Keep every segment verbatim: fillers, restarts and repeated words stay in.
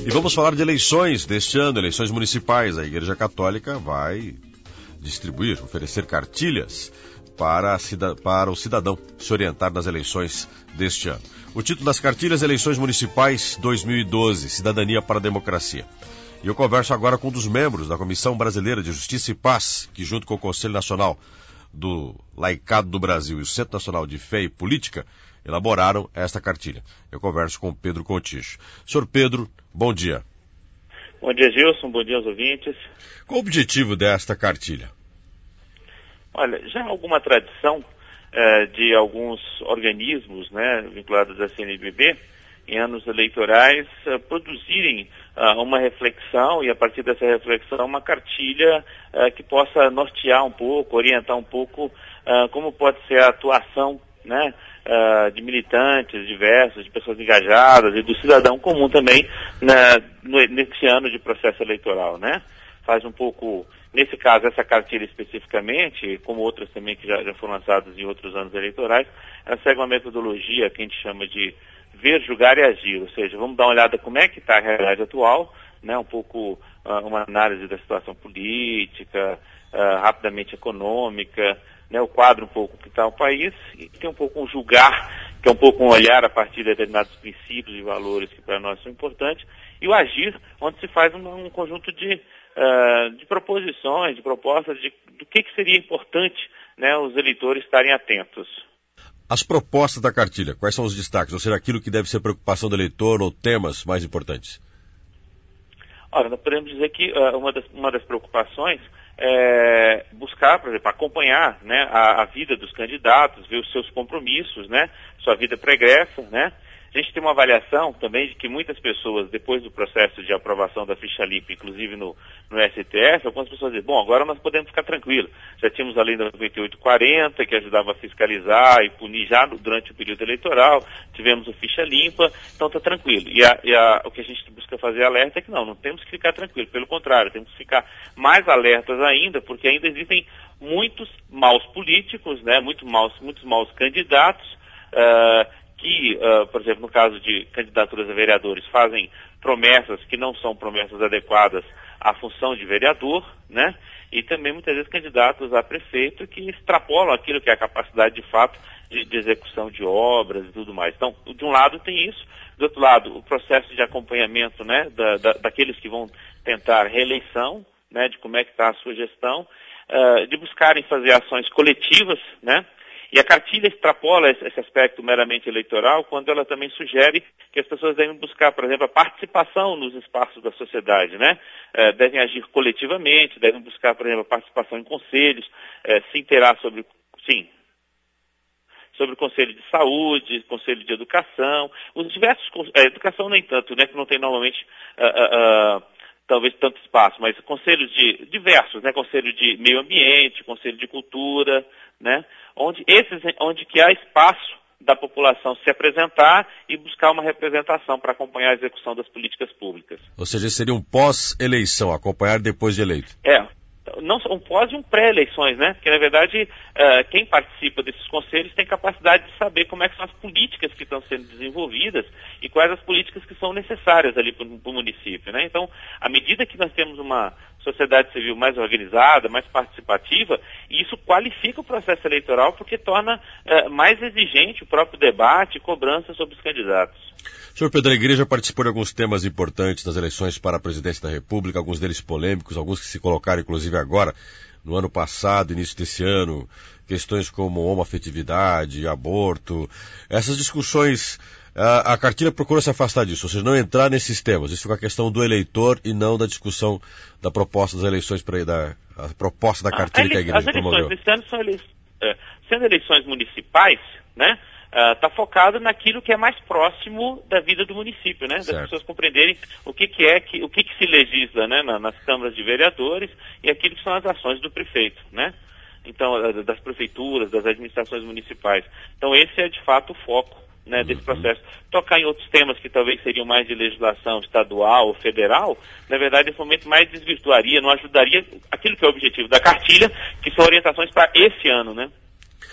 E vamos falar de eleições deste ano, eleições municipais. A Igreja Católica vai distribuir, oferecer cartilhas para, a cida, para o cidadão se orientar nas eleições deste ano. O título das cartilhas: Eleições Municipais dois mil e doze, Cidadania para a Democracia. E eu converso agora com um dos membros da Comissão Brasileira de Justiça e Paz, que junto com o Conselho Nacional do Laicado do Brasil e o Centro Nacional de Fé e Política elaboraram esta cartilha. Eu converso com Pedro Contijo. Senhor Pedro, bom dia. Bom dia, Gilson. Bom dia aos ouvintes. Qual o objetivo desta cartilha? Olha, já há alguma tradição eh, de alguns organismos, né, vinculados à C N B B, em anos eleitorais, uh, produzirem uh, uma reflexão e, a partir dessa reflexão, uma cartilha uh, que possa nortear um pouco, orientar um pouco uh, como pode ser a atuação, né, uh, de militantes diversos, de pessoas engajadas e do cidadão comum também, né, no, nesse ano de processo eleitoral, né? Faz um pouco, nesse caso, essa cartilha especificamente, como outras também que já, já foram lançadas em outros anos eleitorais, ela segue uma metodologia que a gente chama de ver, julgar e agir, ou seja, vamos dar uma olhada como é que está a realidade atual, né, um pouco uh, uma análise da situação política, uh, rapidamente econômica, né, o quadro um pouco que está o país, e tem um pouco um julgar, que é um pouco um olhar a partir de determinados princípios e valores que para nós são importantes, e o agir, onde se faz um, um conjunto de, uh, de proposições, de propostas, de, do que, que seria importante, né, os eleitores estarem atentos. As propostas da cartilha, quais são os destaques? Ou seja, aquilo que deve ser preocupação do eleitor ou temas mais importantes? Olha, nós podemos dizer que uh, uma, das, uma das preocupações é buscar, por exemplo, acompanhar, né, a, a vida dos candidatos, ver os seus compromissos, né, sua vida pregressa, né. A gente tem uma avaliação também de que muitas pessoas, depois do processo de aprovação da ficha limpa, inclusive no, no S T F, algumas pessoas dizem, bom, agora nós podemos ficar tranquilos. Já tínhamos a lei da noventa e oito quarenta, que ajudava a fiscalizar e punir já no, durante o período eleitoral, tivemos o ficha limpa, então está tranquilo. E, a, e a, o que a gente busca fazer alerta é que não, não temos que ficar tranquilos, pelo contrário, temos que ficar mais alertas ainda, porque ainda existem muitos maus políticos, né, muito maus, muitos maus candidatos, uh, que, uh, por exemplo, no caso de candidaturas a vereadores, fazem promessas que não são promessas adequadas à função de vereador, né? E também, muitas vezes, candidatos a prefeito que extrapolam aquilo que é a capacidade, de fato, de, de execução de obras e tudo mais. Então, de um lado tem isso, do outro lado, o processo de acompanhamento, né, da, da, daqueles que vão tentar reeleição, né, de como é que está a sua gestão, uh, de buscarem fazer ações coletivas, né? E a cartilha extrapola esse aspecto meramente eleitoral quando ela também sugere que as pessoas devem buscar, por exemplo, a participação nos espaços da sociedade, né? É, devem agir coletivamente, devem buscar, por exemplo, a participação em conselhos, é, se inteirar sobre, sim, sobre o conselho de saúde, conselho de educação, os diversos, é, educação nem tanto, né, que não tem normalmente uh, uh, uh, talvez tanto espaço, mas conselhos de diversos, né, conselho de meio ambiente, conselho de cultura, né, onde esses, onde que há espaço da população se apresentar e buscar uma representação para acompanhar a execução das políticas públicas. Ou seja, seria um pós-eleição, acompanhar depois de eleito. É. Não um pós e um pré-eleições, né? Porque, na verdade, uh, quem participa desses conselhos tem capacidade de saber como é que são as políticas que estão sendo desenvolvidas e quais as políticas que são necessárias ali para o município, né? Então, à medida que nós temos uma sociedade civil mais organizada, mais participativa, isso qualifica o processo eleitoral porque torna uh, mais exigente o próprio debate e cobrança sobre os candidatos. Senhor Pedro, a Igreja participou de alguns temas importantes nas eleições para a presidência da República, alguns deles polêmicos, alguns que se colocaram inclusive agora, no ano passado, início desse ano, questões como homoafetividade, aborto. Essas discussões, a, a cartilha procura se afastar disso, ou seja, não entrar nesses temas. Isso fica a questão do eleitor e não da discussão da proposta das eleições, para da a proposta da cartilha ah, que a Igreja promoveu. As eleições desse ano são eleições, sendo eleições municipais, né? Está uh, focado naquilo que é mais próximo da vida do município, né? Certo. Das pessoas compreenderem o que, que é, que, o que, que se legisla, né? Na, nas câmaras de vereadores e aquilo que são as ações do prefeito, né? Então, das prefeituras, das administrações municipais. Então, esse é de fato o foco, né, desse processo. Tocar em outros temas que talvez seriam mais de legislação estadual ou federal, na verdade, esse momento mais desvirtuaria, não ajudaria aquilo que é o objetivo da cartilha, que são orientações para esse ano, né?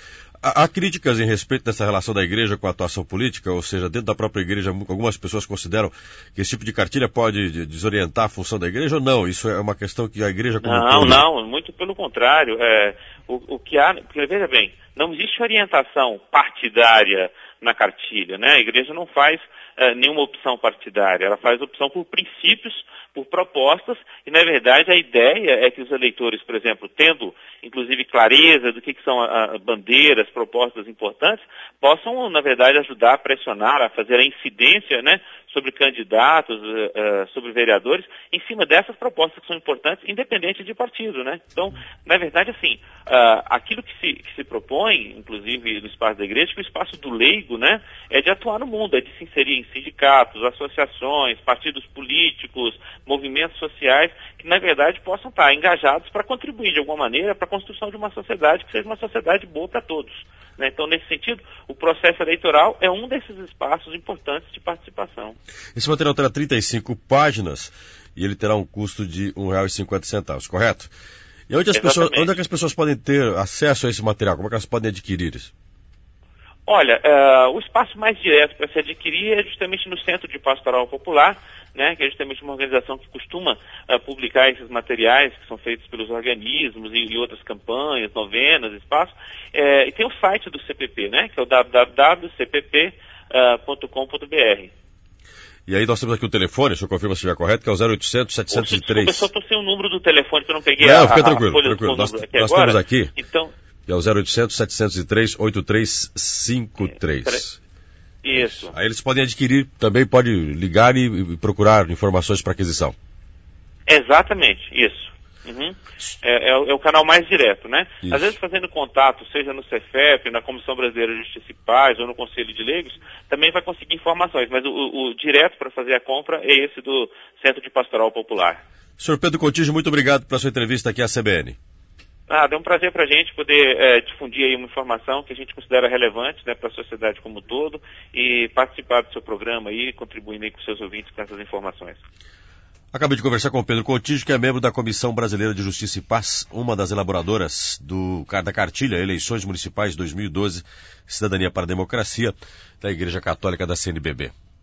Há críticas em respeito dessa relação da igreja com a atuação política, ou seja, dentro da própria igreja, algumas pessoas consideram que esse tipo de cartilha pode desorientar a função da igreja ou não? Isso é uma questão que a igreja... Como não, todo... não, muito pelo contrário. É, o, o que há, porque, veja bem, não existe orientação partidária na cartilha, né? A igreja não faz é, nenhuma opção partidária, ela faz opção por princípios, por propostas, e na verdade a ideia é que os eleitores, por exemplo, tendo inclusive clareza do que, que são a, a bandeiras, propostas importantes, possam, na verdade, ajudar a pressionar, a fazer a incidência, né, sobre candidatos, uh, uh, sobre vereadores, em cima dessas propostas que são importantes, independente de partido, né? Então, na verdade, assim, uh, aquilo que se, que se propõe, inclusive no espaço da igreja, que o espaço do leigo, né, é de atuar no mundo, é de se inserir em sindicatos, associações, partidos políticos, movimentos sociais, que na verdade possam estar engajados para contribuir de alguma maneira para a construção de uma sociedade que seja uma sociedade boa para todos, né? Então, nesse sentido, o processo eleitoral é um desses espaços importantes de participação. Esse material terá trinta e cinco páginas e ele terá um custo de um real e cinquenta centavos, correto? E onde, as pessoas, onde é que as pessoas podem ter acesso a esse material? Como é que elas podem adquirir isso? Olha, uh, o espaço mais direto para se adquirir é justamente no Centro de Pastoral Popular, né, que é justamente uma organização que costuma uh, publicar esses materiais que são feitos pelos organismos e, e outras campanhas, novenas, espaços. É, e tem o site do C P P, né, que é o w w w ponto c p p ponto com ponto b r. E aí nós temos aqui o telefone, deixa eu confirmar se estiver correto, que é o zero oitocentos, setecentos e três. Eu só estou sem o número do telefone, que eu não peguei não, a, fica a, tranquilo, a folha tranquilo. do Nós, aqui nós agora. temos aqui, então, que é o zero oitocentos, setecentos e três, oitenta e três cinquenta e três. Isso. Aí eles podem adquirir, também pode ligar e, e procurar informações para aquisição. Exatamente, isso. Uhum. É, é, o, é o canal mais direto, né? Isso. Às vezes fazendo contato, seja no Cefep, na Comissão Brasileira de Justiça e Paz ou no Conselho de Leigos, também vai conseguir informações, mas o, o, o direto para fazer a compra é esse do Centro de Pastoral Popular. senhor Pedro Contígio, muito obrigado pela sua entrevista aqui à C B N. Ah, é um prazer para a gente poder é, difundir aí uma informação que a gente considera relevante, né, para a sociedade como um todo e participar do seu programa aí, contribuindo aí com seus ouvintes com essas informações. Acabei de conversar com o Pedro Contígio, que é membro da Comissão Brasileira de Justiça e Paz, uma das elaboradoras do, da cartilha Eleições Municipais dois mil e doze, Cidadania para a Democracia, da Igreja Católica da C N B B.